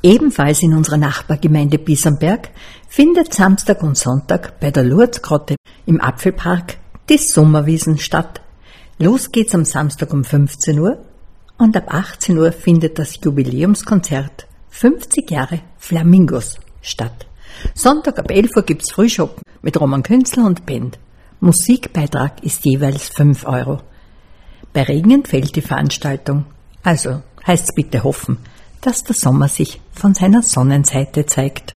Ebenfalls in unserer Nachbargemeinde Bisamberg findet Samstag und Sonntag bei der Lourdesgrotte im Apfelpark die Sommerwiesen statt. Los geht's am Samstag um 15 Uhr und ab 18 Uhr findet das Jubiläumskonzert 50 Jahre Flamingos statt. Sonntag ab 11 Uhr gibt's Frühschoppen mit Roman Künzler und Band. Musikbeitrag ist jeweils 5 €. Bei Regen entfällt die Veranstaltung. Also heißt's bitte hoffen, dass der Sommer sich von seiner Sonnenseite zeigt.